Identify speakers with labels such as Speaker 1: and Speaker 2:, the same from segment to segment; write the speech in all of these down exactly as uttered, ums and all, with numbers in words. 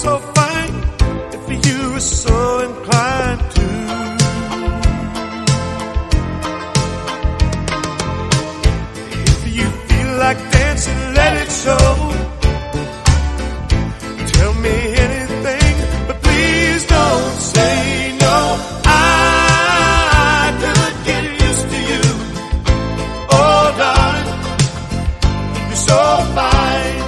Speaker 1: so fine if you were so inclined to. If you feel like dancing, let it show. Tell me anything, but please don't say no. I could get used to you. Oh, darling, you're so fine.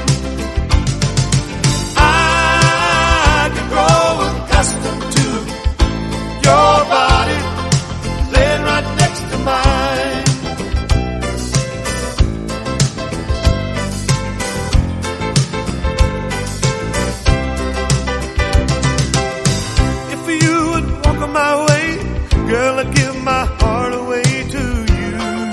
Speaker 1: I could grow accustomed to your body laying right next to mine. If you would walk on my way, girl, I'd give my heart away to you.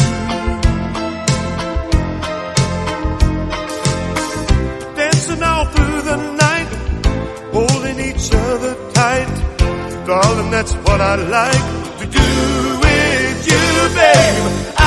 Speaker 1: Dancing all through the night, holding each other tight. Darling, that's what I like to do with you, babe.